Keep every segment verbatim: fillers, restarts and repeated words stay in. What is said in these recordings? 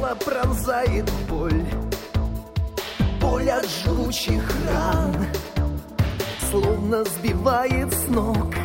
Тело пронзает боль, боль от жгучих ран, словно сбивает с ног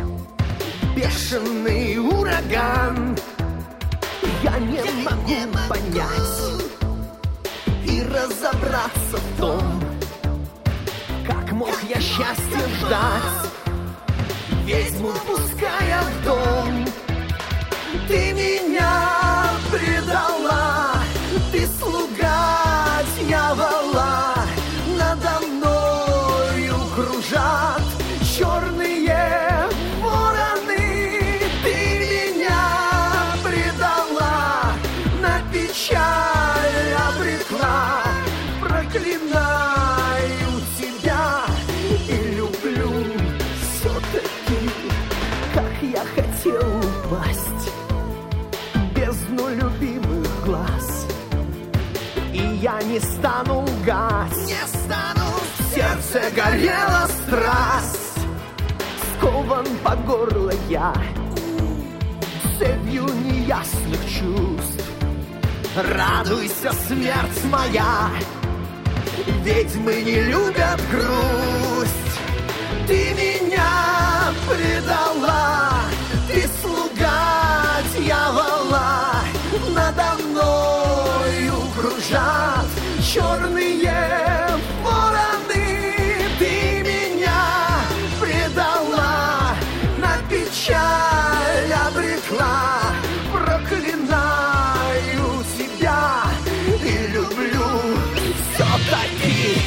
бешеный ураган. Я не могу понять и разобраться в том, как мог я счастья ждать, ведьму пуская в дом. Ты меня предала, ты слуга дьявола, надо мною кружат черные вороны. Ты меня предала, на печаль обрекла, проклинаю тебя и люблю все-таки, как я хотел упасть в бездну любимых глаз. И я не стану лгать, не стану. В сердце горела страсть, скован по горло я цепью неясных чувств. Радуйся, смерть моя, ведьмы не любят грусть. Ты меня предала, ты слуга дьявола, надо мною кружат черные вороны. Ты меня предала, на печаль обрекла, проклинаю тебя и люблю все-таки.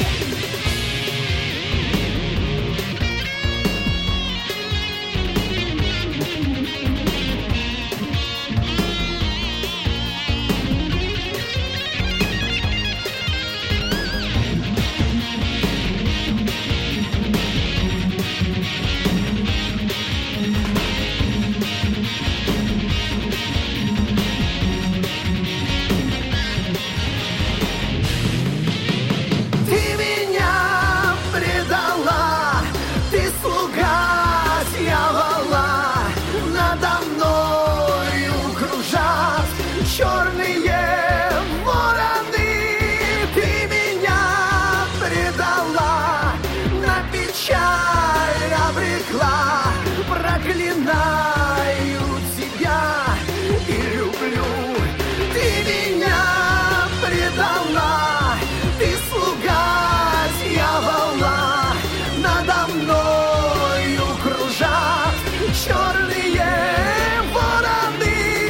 Черные вороны, ты меня предала, на печаль обрекла, проклинаю тебя и люблю. Ты меня предала, ты слуга дьявола, надо мною кружат черные вороны.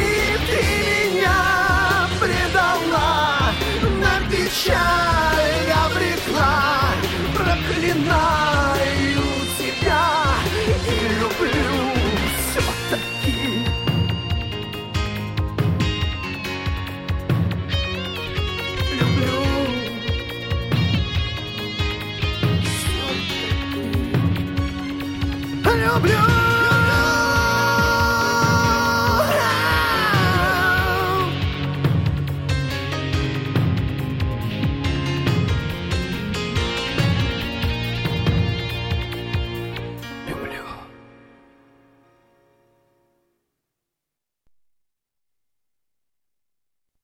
Печаль обрекла, проклинаю тебя и люблю все-таки. Люблю все-таки. Люблю.